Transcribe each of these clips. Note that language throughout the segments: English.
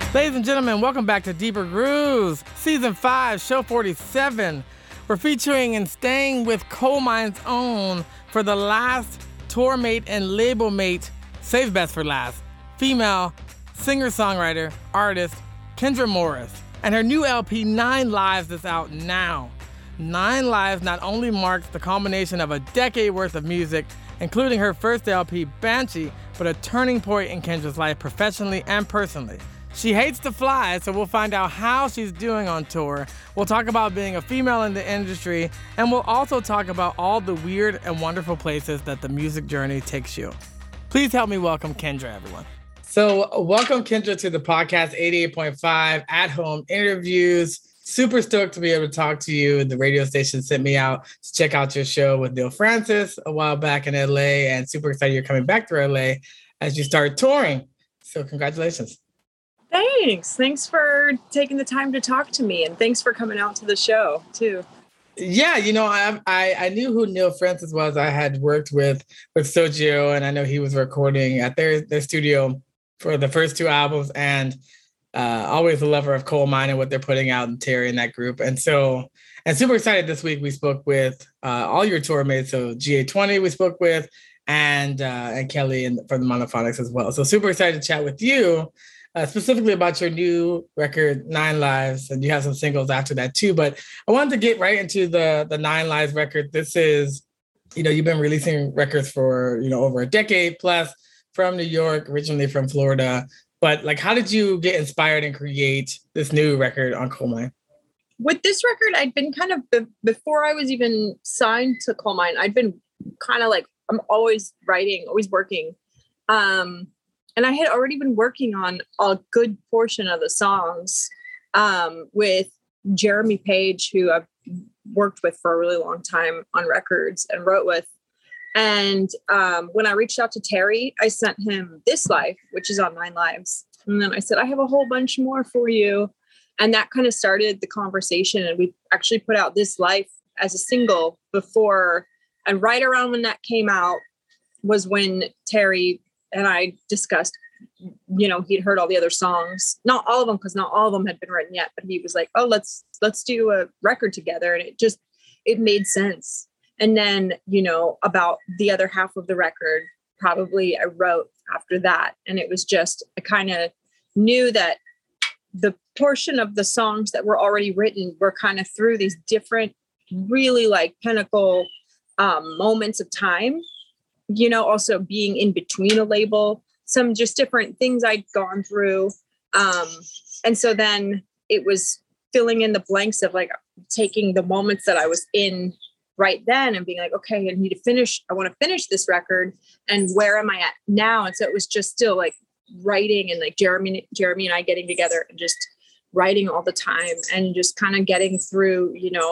Ladies and gentlemen, welcome back to Deeper Grooves, Season 5, Show 47. We're featuring and staying with Coal Mine's own for the last tour mate and label mate, save best for last, female singer-songwriter, artist, Kendra Morris. And her new LP, 9 Lives, is out now. 9 Lives not only marks the culmination of a decade worth of music, including her first LP, Banshee, but a turning point in Kendra's life professionally and personally. She hates to fly, so we'll find out how she's doing on tour. We'll talk about being a female in the industry, and we'll also talk about all the weird and wonderful places that the music journey takes you. Please help me welcome Kendra, everyone. So welcome, Kendra, to the podcast 88.5 at home interviews. Super stoked to be able to talk to you. The radio station sent me out to check out your show with Neil Francis a while back in LA, and super excited you're coming back to LA as you start touring. So congratulations. Thanks for taking the time to talk to me, and thanks for coming out to the show too. Yeah, you know, I knew who Neil Francis was. I had worked with Socio, and I know he was recording at their studio for the first 2 albums, and always a lover of Coal Mine and what they're putting out, and Terry and that group. And super excited this week. We spoke with all your tour mates. So GA20 we spoke with, and Kelly from the Monophonics as well. So super excited to chat with you. Specifically about your new record, 9 Lives, and you have some singles after that too. But I wanted to get right into the 9 Lives record. This is, you've been releasing records for, over a decade plus from New York, originally from Florida. But how did you get inspired and create this new record on Coal Mine? With this record, I'd been kind of, before I was even signed to Coal Mine, I'd been kind of I'm always writing, always working. And I had already been working on a good portion of the songs with Jeremy Page, who I've worked with for a really long time on records and wrote with. And when I reached out to Terry, I sent him This Life, which is on 9 Lives. And then I said, I have a whole bunch more for you. And that kind of started the conversation. And we actually put out This Life as a single before. And right around when that came out was when Terry and I discussed, he'd heard all the other songs, not all of them, because not all of them had been written yet, but he was like, oh, let's do a record together. And it made sense. And then, about the other half of the record, probably I wrote after that. And it was just, I kind of knew that the portion of the songs that were already written were kind of through these different, really pinnacle moments of time. Also being in between a label, some just different things I'd gone through. And so then it was filling in the blanks of taking the moments that I was in right then and being okay, I want to finish this record, and where am I at now? And so it was just still writing, and Jeremy and I getting together and just writing all the time, and just kind of getting through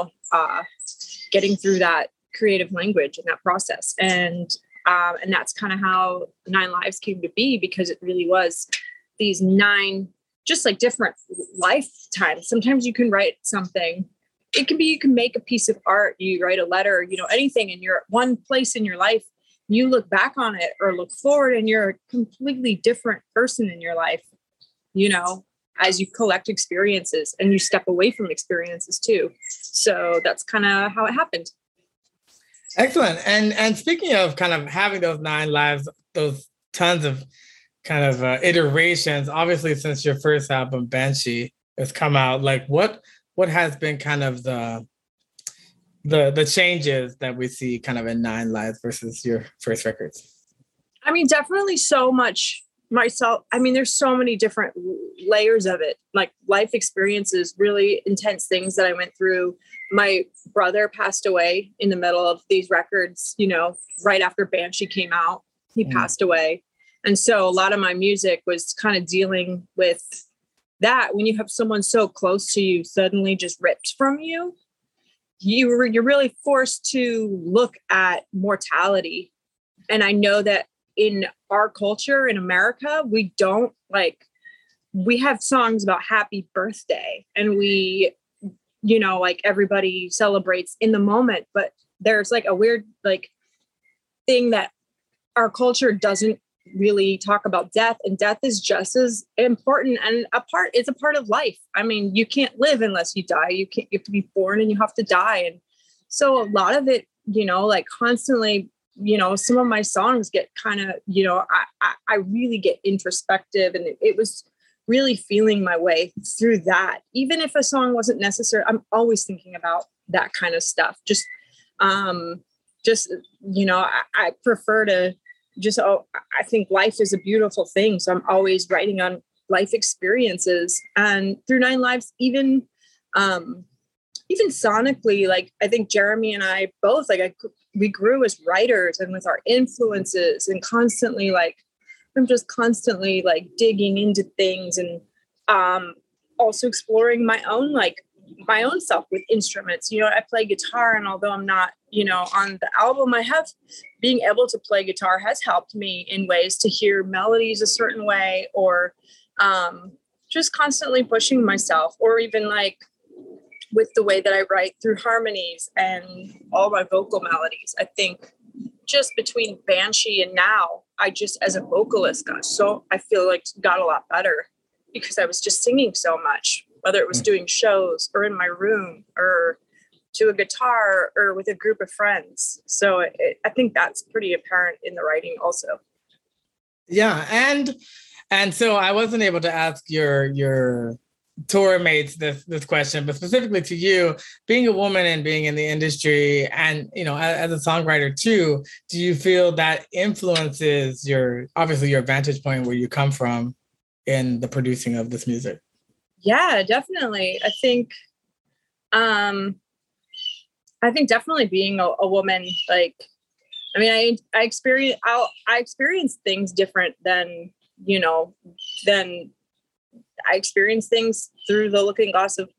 that creative language and that process. And that's kind of how 9 Lives came to be, because it really was these 9, just different lifetimes. Sometimes you can write something. It can be, you can make a piece of art, you write a letter, anything in your one place in your life, you look back on it or look forward and you're a completely different person in your life, as you collect experiences and you step away from experiences too. So that's kind of how it happened. Excellent. And speaking of kind of having those 9 lives, those tons of kind of iterations, obviously since your first album, Banshee, has come out, what has been kind of the changes that we see kind of in 9 Lives versus your first records? I mean, definitely so much myself. I mean, there's so many different layers of it, life experiences, really intense things that I went through. My brother passed away in the middle of these records, right after Banshee came out, he passed away. And so a lot of my music was kind of dealing with that. When you have someone so close to you suddenly just ripped from you, you're really forced to look at mortality. And I know that in our culture in America, we don't we have songs about happy birthday, and we, everybody celebrates in the moment, but there's a weird thing that our culture doesn't really talk about death, and death is just as important and it's a part of life. I mean, you can't live unless you die. You have to be born and you have to die. And so a lot of it, like constantly, some of my songs get kind of, I really get introspective, and it was really feeling my way through that. Even if a song wasn't necessary, I'm always thinking about that kind of stuff. I prefer to I think life is a beautiful thing. So I'm always writing on life experiences, and through Nine Lives, even sonically, like I think Jeremy and I both, we grew as writers and with our influences, and constantly, like, I'm just constantly like digging into things, and also exploring my own self with instruments. I play guitar, and although I'm not, on the album, being able to play guitar has helped me in ways to hear melodies a certain way, or just constantly pushing myself, or even like with the way that I write through harmonies and all my vocal melodies. I think just between Banshee and now, I just, as a vocalist, I feel like got a lot better, because I was just singing so much, whether it was doing shows or in my room or to a guitar or with a group of friends. So I think that's pretty apparent in the writing also. Yeah. And so I wasn't able to ask your tour mates this question, but specifically to you, being a woman and being in the industry, and as a songwriter too, do you feel that influences your vantage point where you come from in the producing of this music? Yeah, definitely. I think definitely being a woman, like, I mean, I experience things different than I experience things through the looking glass of,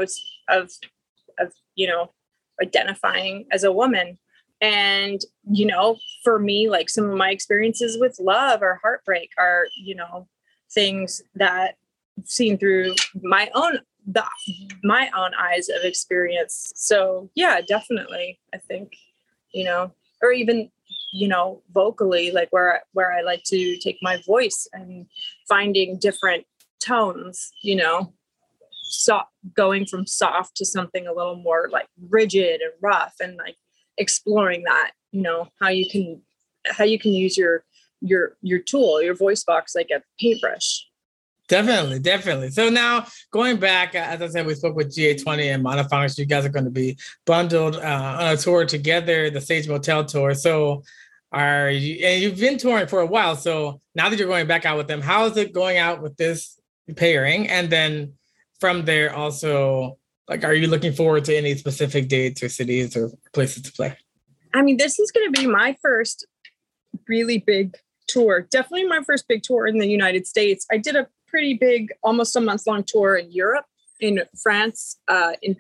identifying as a woman. And, for me, like, some of my experiences with love or heartbreak are, things that I've seen through my own eyes of experience. So yeah, definitely. I think, or even, vocally, like where I like to take my voice and finding different tones, going from soft to something a little more like rigid and rough, and like exploring that, how you can use your tool, your voice box, like a paintbrush. Definitely. So now going back, as I said, we spoke with GA20 and Monophonics. You guys are going to be bundled on a tour together, the Sage Motel tour. So and you've been touring for a while. So now that you're going back out with them, how is it going out with this pairing? And then from there also, like, are you looking forward to any specific dates or cities or places to play? I mean, this is going to be my first really big tour. Definitely my first big tour in the United States. I did a pretty big, almost a month-long tour in Europe, in France, in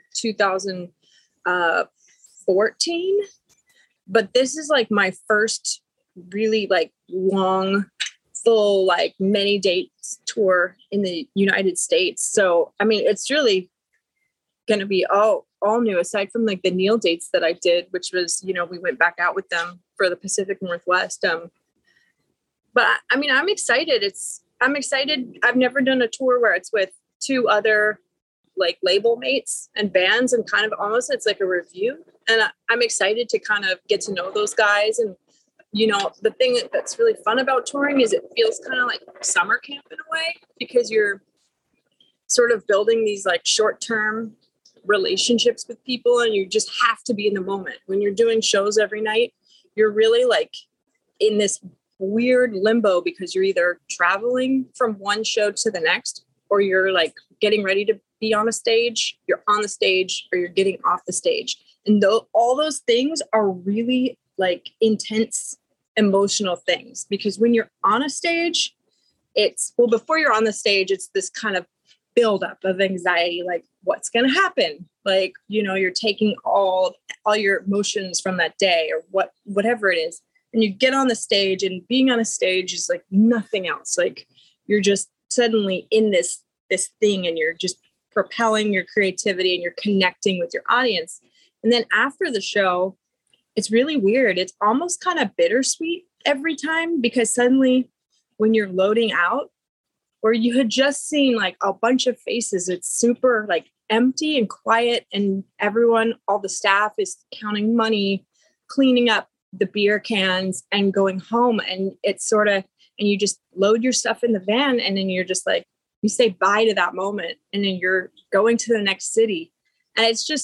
2014. But this is like my first really like long, full, like many dates tour in the United States. So, I mean, it's really going to be all new, aside from like the Neil dates that I did, which was, we went back out with them for the Pacific Northwest. But I mean, I'm excited. I'm excited. I've never done a tour where it's with two other like label mates and bands, and kind of almost it's like a review. And I'm excited to kind of get to know those guys. And, the thing that's really fun about touring is it feels kind of like summer camp in a way, because you're sort of building these like short-term relationships with people, and you just have to be in the moment. When you're doing shows every night, you're really like in this weird limbo, because you're either traveling from one show to the next, or you're like getting ready to be on a stage, you're on the stage, or you're getting off the stage. And all those things are really like intense emotional things, because when you're on a stage, before you're on the stage, it's this kind of buildup of anxiety, like what's going to happen? Like, you're taking all your emotions from that day, or whatever it is. And you get on the stage, and being on a stage is like nothing else. Like, you're just suddenly in this thing, and you're just propelling your creativity, and you're connecting with your audience. And then after the show, it's really weird. It's almost kind of bittersweet every time, because suddenly when you're loading out, or you had just seen like a bunch of faces, it's super like empty and quiet, and everyone, all the staff is counting money, cleaning up the beer cans and going home. And it's sort of, and you just load your stuff in the van, and then you're just like, you say bye to that moment, and then you're going to the next city. And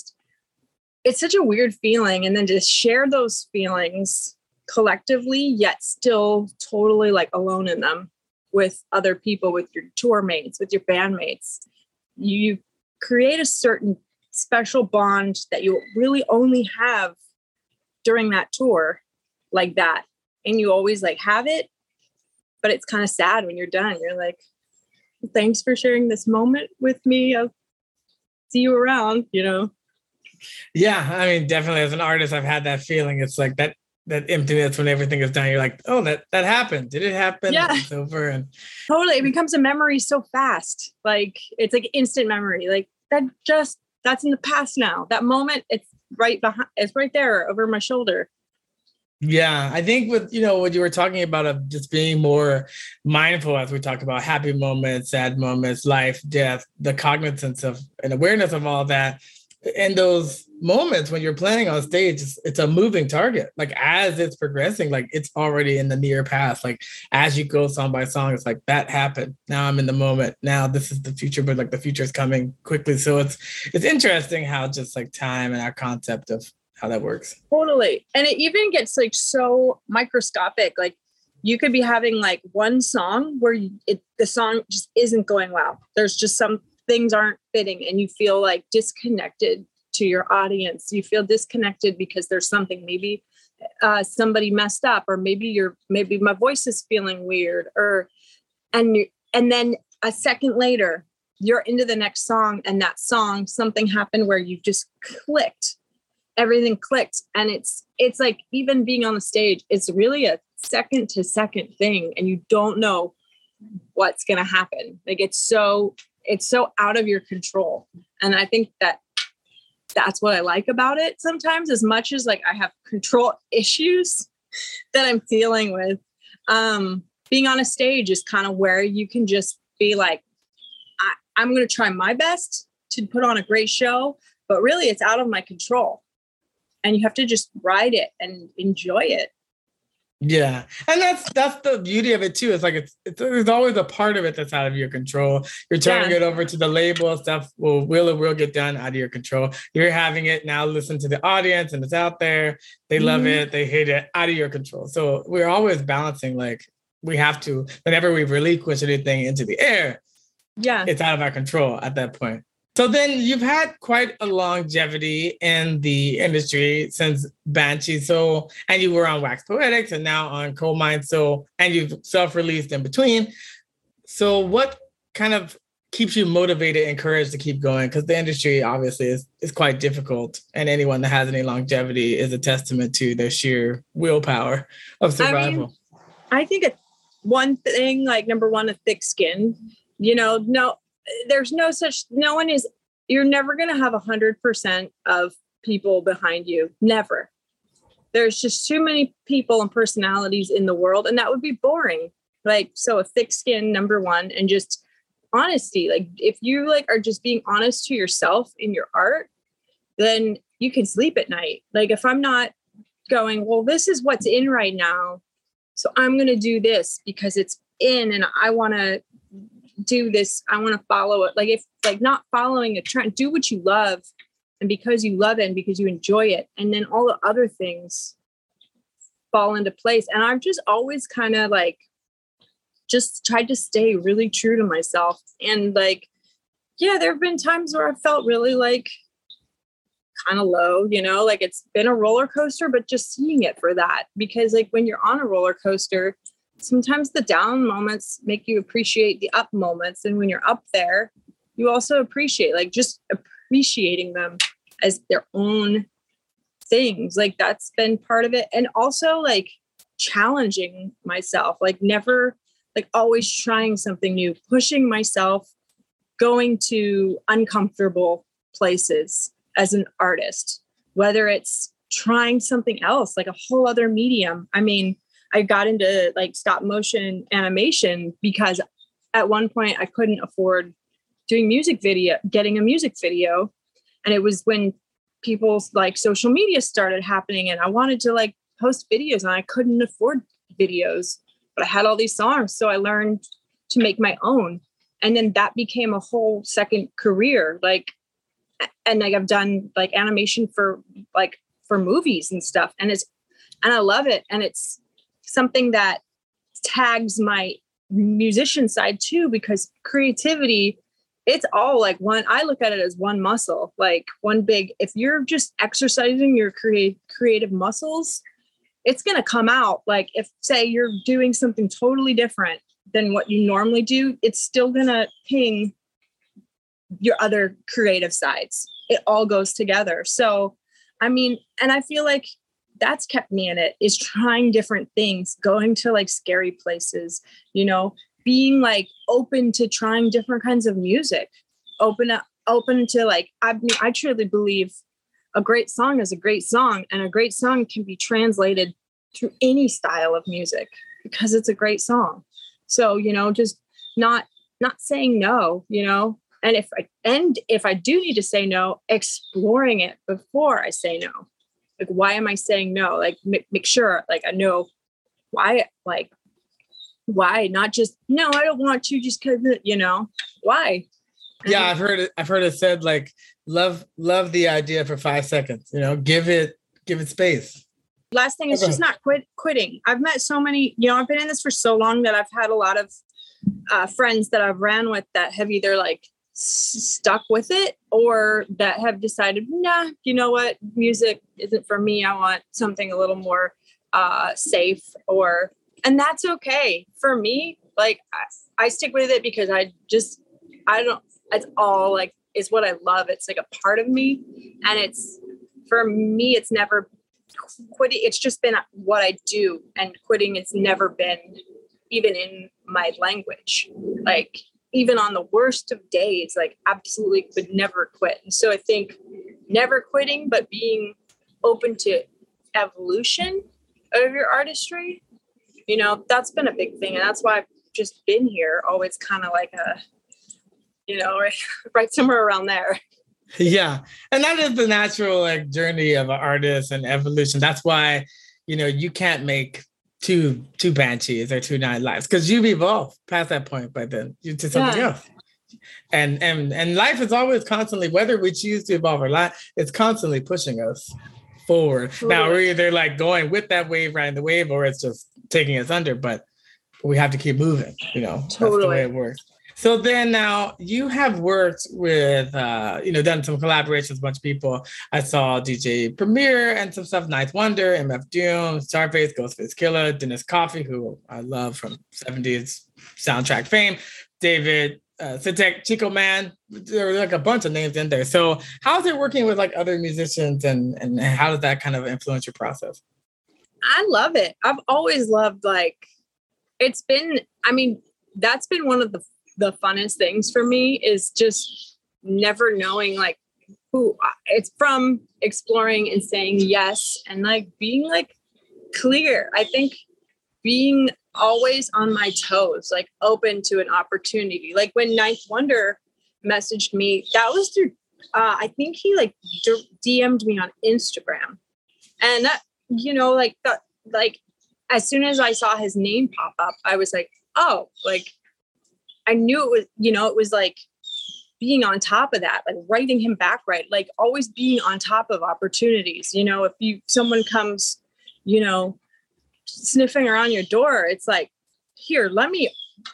it's such a weird feeling. And then to share those feelings collectively, yet still totally like alone in them with other people, with your tour mates, with your bandmates, you create a certain special bond that you really only have during that tour like that. And you always like have it, but it's kind of sad when you're done. You're like, thanks for sharing this moment with me. I'll see you around, you know? Yeah. I mean, definitely as an artist, I've had that feeling. It's like that emptiness when everything is done. You're like, oh, that happened. Did it happen? Yeah. It's over. And totally. It becomes a memory so fast. Like it's like instant memory. Like that's in the past now. That moment, it's right behind, it's right there over my shoulder. Yeah, I think with, what you were talking about of just being more mindful as we talk about happy moments, sad moments, life, death, the cognizance of and awareness of all that. In those moments when you're playing on stage, it's a moving target. Like as it's progressing, like it's already in the near past. Like as you go song by song, it's like that happened. Now I'm in the moment. Now this is the future, but like the future is coming quickly. So it's interesting how just like time and our concept of how that works. Totally. And it even gets like so microscopic. Like you could be having like one song where the song just isn't going well. There's just some things aren't fitting and you feel like disconnected to your audience. You feel disconnected because there's something, maybe somebody messed up, or maybe my voice is feeling weird, and then a second later you're into the next song, and that song, something happened where you just clicked. Everything clicked. And it's like, even being on the stage, it's really a second to second thing. And you don't know what's going to happen. Like it's so out of your control. And I think that's what I like about it sometimes, as much as like I have control issues that I'm dealing with. Being on a stage is kind of where you can just be like, I'm going to try my best to put on a great show, but really it's out of my control. And you have to just ride it and enjoy it. Yeah. And that's the beauty of it too. It's like, there's always a part of it that's out of your control. You're turning it over to the label. Stuff will get done out of your control. You're having it now, listen to the audience, and it's out there. They love it. They hate it, out of your control. So we're always balancing, like we have to, whenever we relinquish anything into the air, it's out of our control at that point. So then you've had quite a longevity in the industry since Banshee. So, and you were on Wax Poetics and now on Coal Mine. So, and you've self-released in between. So what kind of keeps you motivated, encouraged to keep going? Because the industry obviously is quite difficult. And anyone that has any longevity is a testament to their sheer willpower of survival. I think it's one thing, like number one, a thick skin, there's you're never going to have 100% of people behind you. Never. There's just too many people and personalities in the world, and that would be boring. Like, so a thick skin, number one, and just honesty. Like if you like are just being honest to yourself in your art, then you can sleep at night. Like if I'm not going, well, this is what's in right now, so I'm going to do this because it's in and I want to do this. I want to follow it. Like if like not following a trend, do what you love. And because you love it and because you enjoy it. And then all the other things fall into place. And I've just always kind of like, just tried to stay really true to myself. And like, yeah, there have been times where I felt really like kind of low, like it's been a roller coaster, but just seeing it for that, because like when you're on a roller coaster, sometimes the down moments make you appreciate the up moments. And when you're up there, you also appreciate, like just appreciating them as their own things. Like that's been part of it. And also like challenging myself, like never, like always trying something new, pushing myself, going to uncomfortable places as an artist, whether it's trying something else, like a whole other medium. I mean, I got into like stop motion animation because at one point I couldn't afford getting a music video. And it was when people's like social media started happening and I wanted to like post videos and I couldn't afford videos, but I had all these songs. So I learned to make my own. And then that became a whole second career. And I've done like animation for movies and stuff. And I love it. And it's something that tags my musician side too, because creativity, it's all like one, I look at it as one muscle, like one big, if you're just exercising your creative muscles, it's going to come out. Like if say you're doing something totally different than what you normally do, it's still going to ping your other creative sides. It all goes together. So, I mean, and I feel like that's kept me in it, is trying different things, going to like scary places, you know, being like open to trying different kinds of music, open to like, I truly believe a great song is a great song, and a great song can be translated through any style of music because it's a great song. So, you know, just not saying no, you know, and if I do need to say no, exploring it before I say no. Like, why am I saying no? Like, make sure, like, I know why, not just, no, I don't want to, just because, you know, why? Yeah, I've heard it said, like, love the idea for 5 seconds, you know, give it space. Last thing is just not quitting. I've met so many, you know, I've been in this for so long that I've had a lot of friends that I've ran with that have either like stuck with it or that have decided, nah, you know what, music isn't for me. I want something a little more safe, and that's okay. For me, like I stick with it because it's all like, it's what I love. It's like a part of me. And it's, for me, it's never quitting. It's just been what I do, and quitting, it's never been even in my language. Like, even on the worst of days, like absolutely would never quit. And so I think never quitting, but being open to evolution of your artistry, you know, that's been a big thing. And that's why I've just been here, always kind of like you know, right somewhere around there. Yeah. And that is the natural like journey of an artist and evolution. That's why, you know, you can't make two Banshees or 2 9 Lives, because you've evolved past that point by then. You to something else. And life is always constantly, whether we choose to evolve or not, it's constantly pushing us forward. Totally. Now we're either like going with that wave, riding the wave, or it's just taking us under, but we have to keep moving, you know. Totally. That's the way it works. So then now you have worked with, you know, done some collaborations with a bunch of people. I saw DJ Premier and some stuff, Ninth Wonder, MF Doom, Starface, Ghostface Killah, Dennis Coffey, who I love from 70s soundtrack fame, David Sitek, Chico Man. There were like a bunch of names in there. So how's it working with like other musicians, and how does that kind of influence your process? I love it. I've always loved, like, it's been, I mean, that's been one of the funnest things for me, is just never knowing like who. It's from exploring and saying yes, and like being like clear. I think being always on my toes, like open to an opportunity. Like when Ninth Wonder messaged me, that was through I think he like DM'd me on Instagram, and that, you know, like that, like as soon as I saw his name pop up, I was like, oh, like I knew it was, you know, it was like being on top of that, like writing him back right, like always being on top of opportunities. You know, if someone comes, you know, sniffing around your door, it's like, here, let me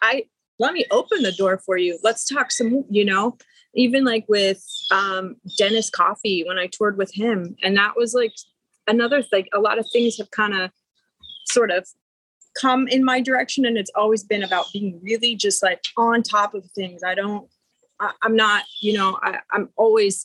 open the door for you. Let's talk some, you know, even like with Dennis Coffey when I toured with him. And that was like another, like a lot of things have kind of sort of come in my direction, and it's always been about being really just like on top of things. I'm not, you know, I'm always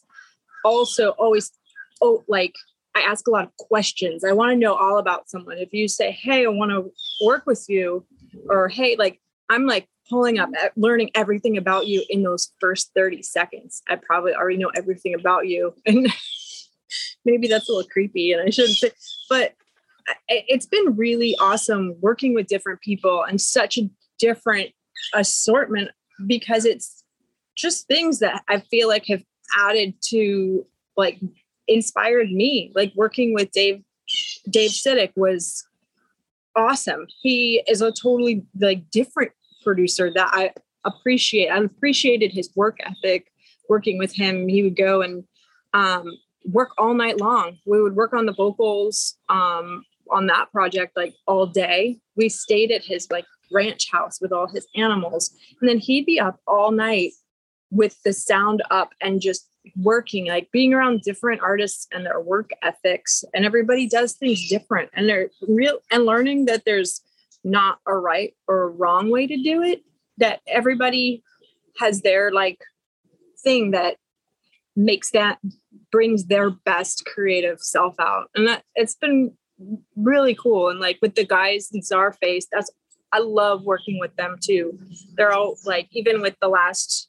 like, I ask a lot of questions. I want to know all about someone. If you say, hey, I want to work with you, or hey, like, I'm like pulling up, learning everything about you in those first 30 seconds. I probably already know everything about you. And maybe that's a little creepy and I shouldn't say, but it's been really awesome working with different people and such a different assortment, because it's just things that I feel like have added to, like, inspired me. Like working with Dave Sidick was awesome. He is a totally like different producer that I appreciate. I appreciated his work ethic. Working with him, he would go and work all night long. We would work on the vocals on that project like all day. We stayed at his like ranch house with all his animals, and then he'd be up all night with the sound up and just working, like being around different artists and their work ethics, and everybody does things different, and they're real, and learning that there's not a right or a wrong way to do it, that everybody has their like thing that brings their best creative self out. And that it's been really cool. And like with the guys in Czarface, I love working with them too. They're all like, even with the last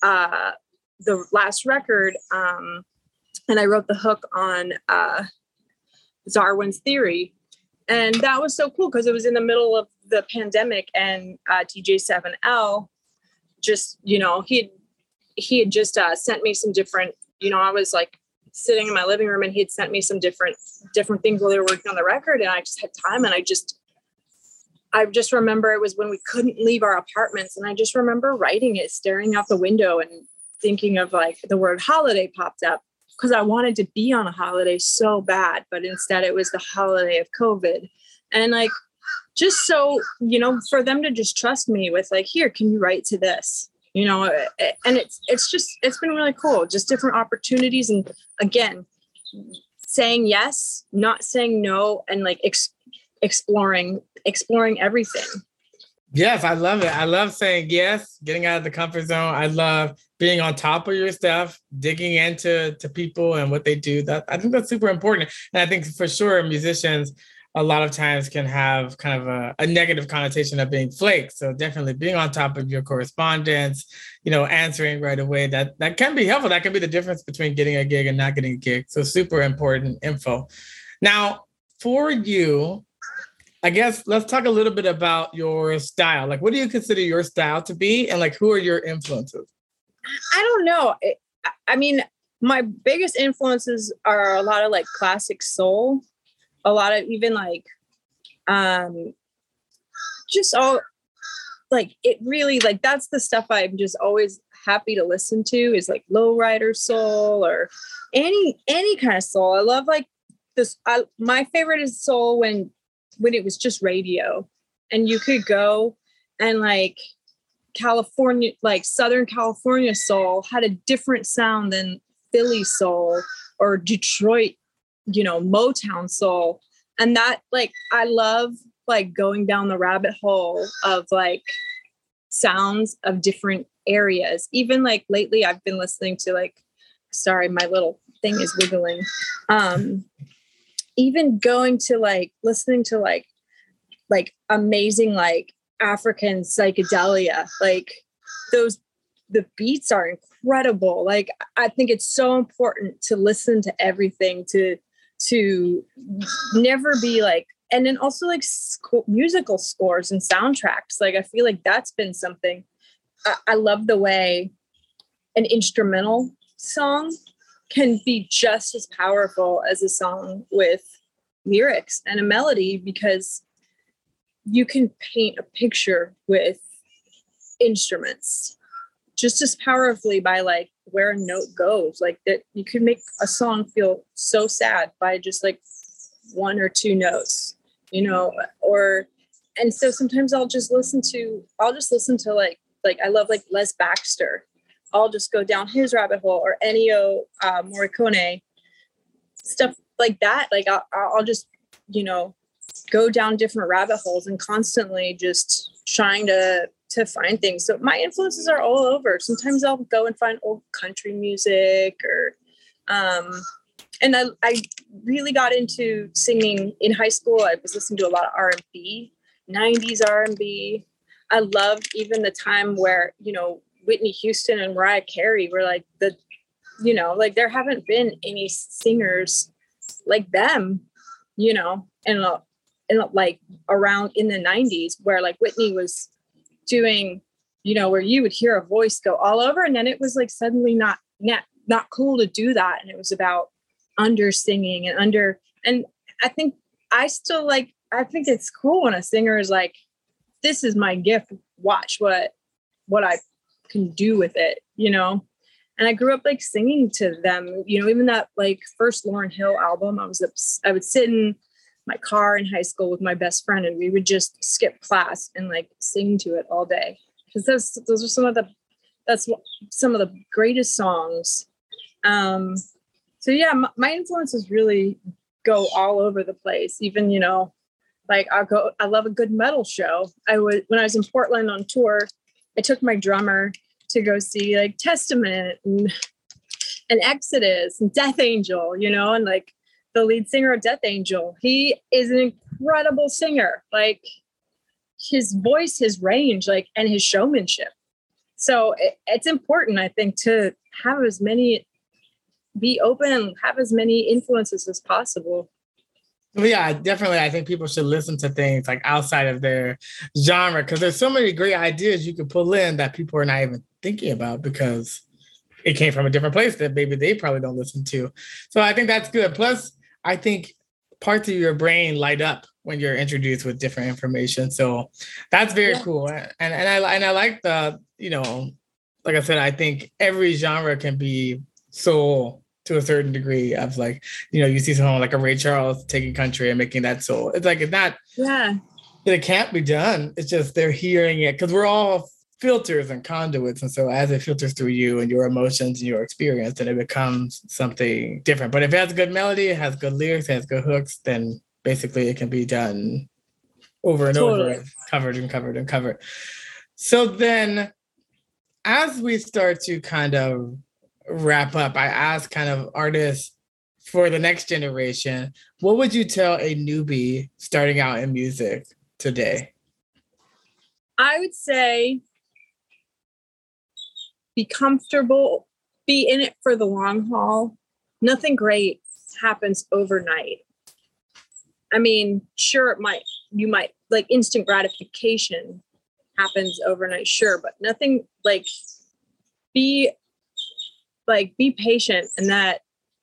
record, and I wrote the hook on Zarwin's Theory. And that was so cool because it was in the middle of the pandemic, and TJ7L just, he had just sent me some different, I was like sitting in my living room, and he had sent me some different things while they were working on the record. And I just had time, and I just remember it was when we couldn't leave our apartments. And I just remember writing it, staring out the window and thinking of like the word holiday popped up, because I wanted to be on a holiday so bad, but instead it was the holiday of COVID. And like, just so, for them to just trust me with like, here, can you write to this? And it's been really cool. Just different opportunities. And again, saying yes, not saying no, and like exploring everything. Yes, I love it. I love saying yes, getting out of the comfort zone. I love being on top of your stuff, digging into people and what they do. I think that's super important. And I think for sure musicians a lot of times can have kind of a negative connotation of being flakes. So definitely being on top of your correspondence, answering right away, that can be helpful. That can be the difference between getting a gig and not getting a gig. So super important info. Now, for you, I guess let's talk a little bit about your style. Like, what do you consider your style to be? And like, who are your influences? I don't know. I mean, my biggest influences are a lot of like classic soul, a lot of even like, just all like, it really like, that's the stuff I'm just always happy to listen to, is like lowrider soul or any kind of soul. I love like this. My favorite is soul when it was just radio and you could go and like California, like Southern California soul had a different sound than Philly soul or Detroit, Motown soul. And that, like, I love like going down the rabbit hole of like sounds of different areas. Even like lately I've been listening to like, sorry, my little thing is wiggling. Even going to like listening to like amazing like African psychedelia, like the beats are incredible. Like I think it's so important to listen to everything, to never be like, and then also like musical scores and soundtracks. Like I feel like that's been something. I love the way an instrumental song can be just as powerful as a song with lyrics and a melody, because you can paint a picture with instruments just as powerfully by like where a note goes. Like that, you can make a song feel so sad by just like one or two notes, and so sometimes I'll just listen to like I love like Les Baxter. I'll just go down his rabbit hole, or Ennio Morricone, stuff like that. Like I'll just, go down different rabbit holes and constantly just trying to find things. So my influences are all over. Sometimes I'll go and find old country music or, and I really got into singing in high school. I was listening to a lot of R&B, 90s R&B. I loved even the time where, Whitney Houston and Mariah Carey were like like there haven't been any singers like them you know, and like around in the 90s where like Whitney was doing, you know, where you would hear a voice go all over, and then it was like suddenly not cool to do that. And it was about under singing and I think I think it's cool when a singer is like, this is my gift. Watch what I can do with it, you know? And I grew up like singing to them, you know, even that like first Lauryn Hill album, I would sit in my car in high school with my best friend and we would just skip class and like sing to it all day. Because those are some of the greatest songs. So yeah, my influences really go all over the place. Even, you know, like I love a good metal show. When I was in Portland on tour, I took my drummer to go see like Testament and Exodus and Death Angel, you know, and like the lead singer of Death Angel, he is an incredible singer. Like his voice, his range, like, and his showmanship. So it's important, I think, to have be open and have as many influences as possible. Well, yeah, definitely. I think people should listen to things like outside of their genre because there's so many great ideas you can pull in that people are not even thinking about because it came from a different place that maybe they probably don't listen to. So I think that's good. Plus, I think parts of your brain light up when you're introduced with different information. So that's very cool. And I like the, you know, like I said, I think every genre can be soul to a certain degree of like, you know, you see someone like a Ray Charles taking country and making that soul. It's like, it's not, it can't be done. It's just they're hearing it because we're all filters and conduits. And so as it filters through you and your emotions and your experience, then it becomes something different. But if it has a good melody, it has good lyrics, it has good hooks, then basically it can be done over and over, covered and covered and covered. So then as we start to kind of wrap up, I ask kind of artists for the next generation, what would you tell a newbie starting out in music today? I would say be comfortable, be in it for the long haul. Nothing great happens overnight. I mean, sure, you might like instant gratification happens overnight, sure, but nothing like be patient and that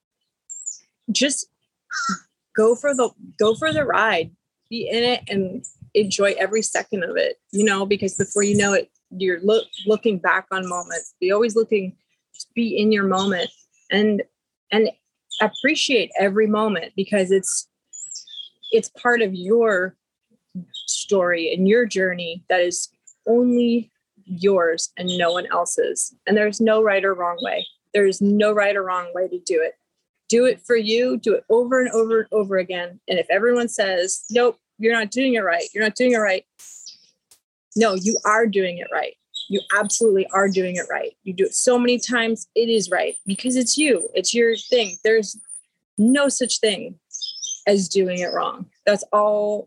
just go for the ride, be in it and enjoy every second of it, you know, because before you know it, you're looking back on moments. Be always looking, just be in your moment and appreciate every moment because it's part of your story and your journey that is only yours and no one else's. And there's no right or wrong way. There's no right or wrong way to do it. Do it for you. Do it over and over and over again. And if everyone says, nope, you're not doing it right, you're not doing it right. No, you are doing it right. You absolutely are doing it right. You do it so many times, it is right because it's you. It's your thing. There's no such thing as doing it wrong. That's all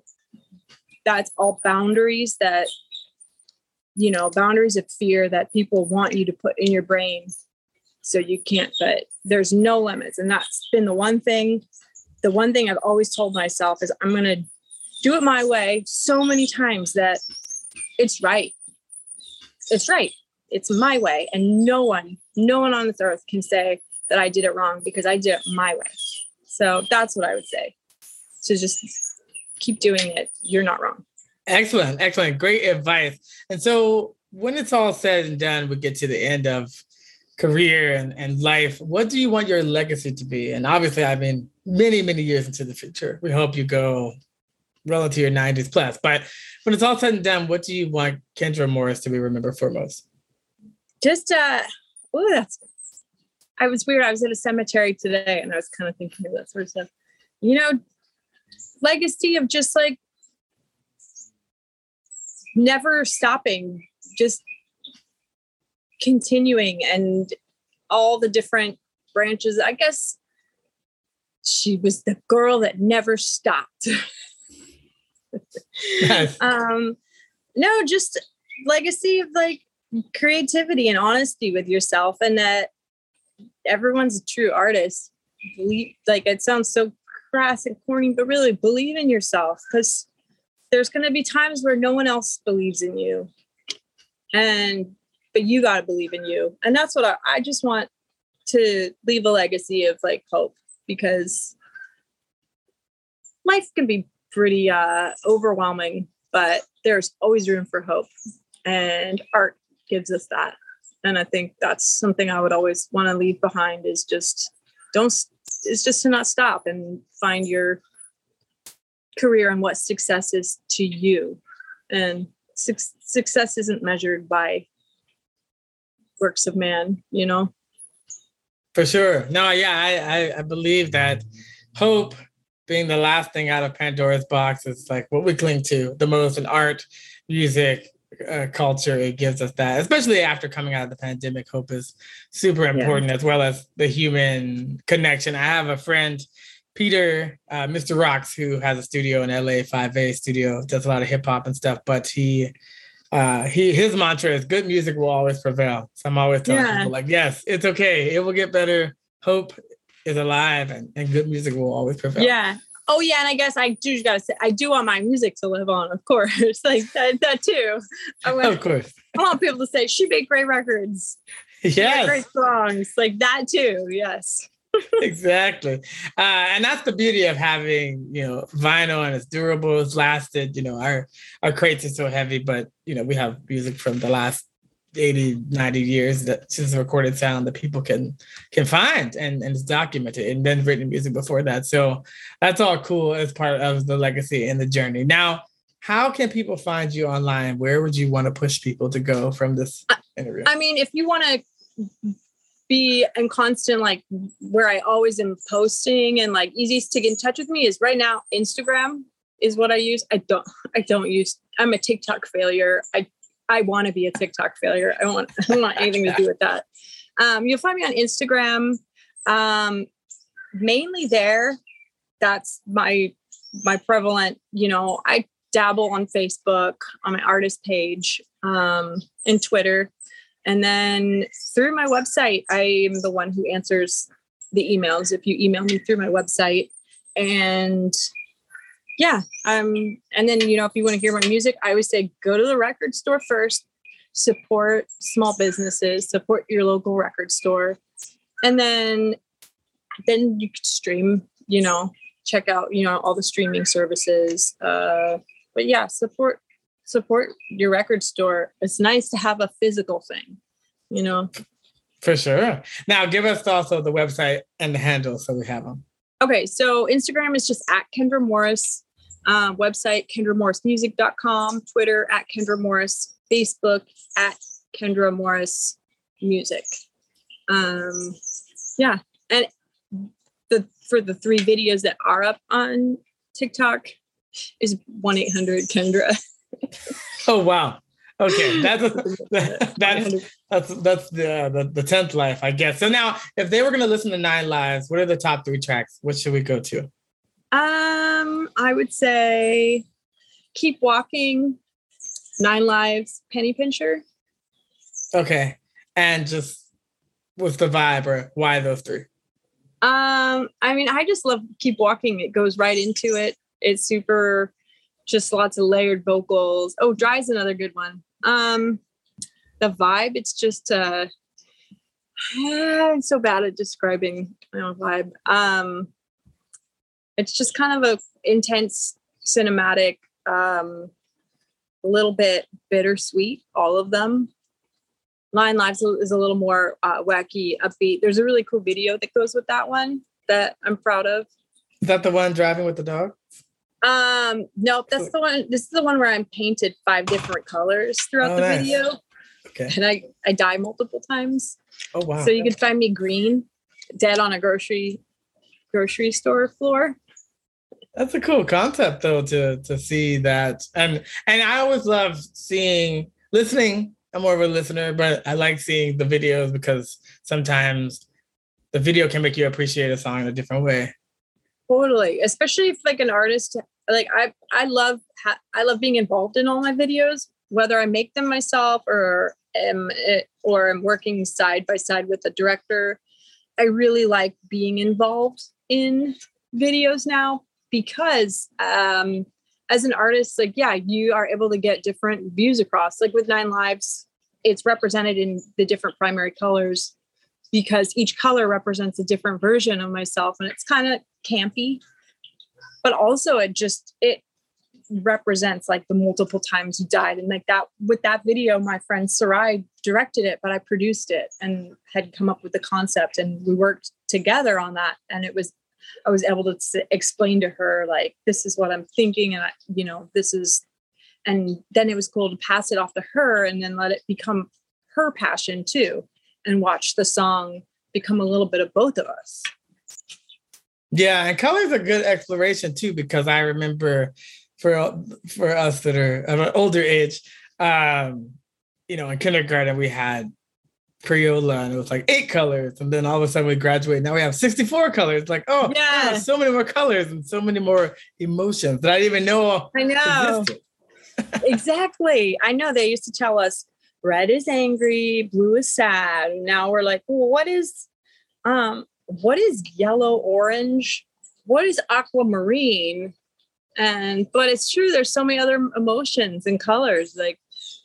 boundaries that, you know, boundaries of fear that people want you to put in your brain so you can't, but there's no limits. And that's been the one thing I've always told myself is I'm going to do it my way so many times that it's right. It's right. It's my way. And no one on this earth can say that I did it wrong because I did it my way. So that's what I would say. So just keep doing it. You're not wrong. Excellent. Excellent. Great advice. And so when it's all said and done, we get to the end of career and life. What do you want your legacy to be? And obviously, I mean, many, many years into the future, we hope you go well into your 90s plus. But when it's all said and done, what do you want Kendra Morris to be remembered for most? Just, I was weird. I was at a cemetery today and I was kind of thinking of that sort of stuff. You know, legacy of just like never stopping, just continuing and all the different branches. I guess she was the girl that never stopped. Yes. No, just legacy of like creativity and honesty with yourself, and that everyone's a true artist. Like, it sounds so crass and corny, but really believe in yourself, because there's going to be times where no one else believes in you, but you got to believe in you. And that's what I just want to leave a legacy of, like, hope, because life can be pretty overwhelming, but there's always room for hope, and art gives us that. And I think that's something I would always want to leave behind, is just to not stop and find your career and what success is to you. And success isn't measured by works of man, you know? For sure. No, yeah, I believe that hope being the last thing out of Pandora's box is like what we cling to the most in art, music, culture. It gives us that, especially after coming out of the pandemic. Hope is super important, as well as the human connection. I have a friend, Peter, Mr. Rocks, who has a studio in LA, 5A studio, does a lot of hip hop and stuff, but his mantra is good music will always prevail. So I'm always telling people, like, yes, it's okay. It will get better. Hope is alive, and good music will always prevail. Yeah. Oh yeah. And I guess I do gotta say, I do want my music to live on, of course. Like that too. Of course. I want people to say she made great records. Yes. Great songs. Like that too. Yes. Exactly. And that's the beauty of having, vinyl, and it's durable, it's lasted. Our crates are so heavy, but we have music from the last 80, 90 years that since the recorded sound that people can find and it's documented, and then written music before that. So that's all cool as part of the legacy and the journey. Now, how can people find you online? Where would you want to push people to go from this interview? I mean, if you want to be in constant, like, where I always am posting and like easiest to get in touch with me is right now, Instagram is what I use. I'm a TikTok failure. I want to be a TikTok failure. I don't want anything to do with that. You'll find me on Instagram, mainly there. That's my prevalent, I dabble on Facebook, on my artist page, and Twitter. And then through my website, I am the one who answers the emails if you email me through my website. And yeah. And then, if you want to hear my music, I always say, go to the record store first, support small businesses, support your local record store. And then you could stream, check out, all the streaming services. But yeah, support your record store. It's nice to have a physical thing, For sure. Now give us also the website and the handle so we have them. Okay, so Instagram is just at Kendra Morris, website KendraMorrisMusic.com, Twitter at Kendra Morris, Facebook at Kendra Morris Music. Yeah, and for the 3 videos that are up on TikTok is 1-800-KENDRA. Oh wow. Okay, that's the 10th life, I guess. So now, if they were going to listen to 9 Lives, what are the top 3 tracks? What should we go to? I would say Keep Walking, 9 Lives, Penny Pincher. Okay, and just what's the vibe, or why those 3? I mean, I just love Keep Walking. It goes right into it. It's super. Just lots of layered vocals. Oh, Dry is another good one. The vibe, it's just I'm so bad at describing my own vibe. It's just kind of a intense, cinematic, a little bit bittersweet, all of them. 9 Lives is a little more wacky, upbeat. There's a really cool video that goes with that one that I'm proud of. Is that the one driving with the dog? Nope, that's the one. This is the one where I'm painted 5 different colors throughout the video. Okay. And I dye multiple times. Oh wow. So you can find me green, dead on a grocery store floor. That's a cool concept though, to see that. And I always love listening. I'm more of a listener, but I like seeing the videos because sometimes the video can make you appreciate a song in a different way. Totally. Especially if like an artist, like I love being involved in all my videos, whether I make them myself or am working side by side with the director. I really like being involved in videos now because as an artist, like, yeah, you are able to get different views across. Like with Nine Lives, it's represented in the different primary colors because each color represents a different version of myself. And it's kind of campy, but also it represents like the multiple times you died. And like that, with that video, my friend Sarai directed it, but I produced it and had come up with the concept, and we worked together on that. And I was able to explain to her, like, this is what I'm thinking. And and then it was cool to pass it off to her and then let it become her passion too, and watch the song become a little bit of both of us. Yeah. And color is a good exploration too, because I remember for us that are of an older age, in kindergarten, we had Crayola and it was like 8 colors. And then all of a sudden we graduate. Now we have 64 colors. Like, oh, yeah, so many more colors and so many more emotions that I didn't even know existed. Exactly. I know they used to tell us red is angry, blue is sad. Now we're like, well, what is yellow, orange? What is aquamarine? But it's true. There's so many other emotions and colors. Like,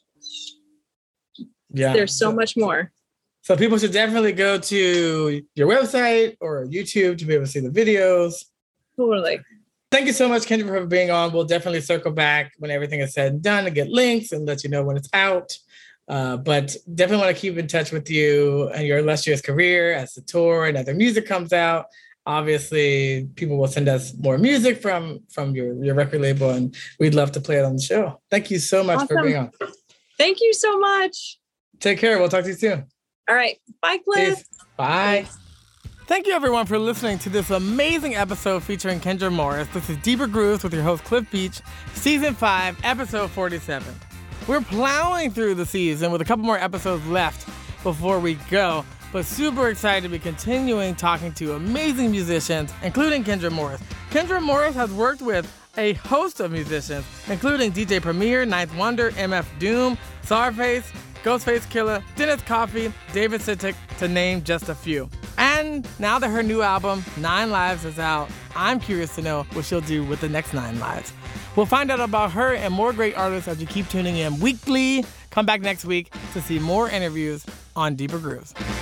yeah, there's so much more. So people should definitely go to your website or YouTube to be able to see the videos. Totally. Thank you so much, Kendra, for being on. We'll definitely circle back when everything is said and done and get links and let you know when it's out. But definitely want to keep in touch with you and your illustrious career as the tour and other music comes out. Obviously, people will send us more music from your record label, and we'd love to play it on the show. Thank you so much for being on. Thank you so much. Take care. We'll talk to you soon. All right. Bye, Cliff. Peace. Bye. Thank you, everyone, for listening to this amazing episode featuring Kendra Morris. This is Deeper Grooves with your host, Cliff Beach, Season 5, Episode 47. We're plowing through the season with a couple more episodes left before we go, but super excited to be continuing talking to amazing musicians, including Kendra Morris. Kendra Morris has worked with a host of musicians, including DJ Premier, Ninth Wonder, MF Doom, Czarface, Ghostface Killah, Dennis Coffey, David Sitek, to name just a few. And now that her new album, 9 Lives, is out, I'm curious to know what she'll do with the next 9 lives. We'll find out about her and more great artists as you keep tuning in weekly. Come back next week to see more interviews on Deeper Grooves.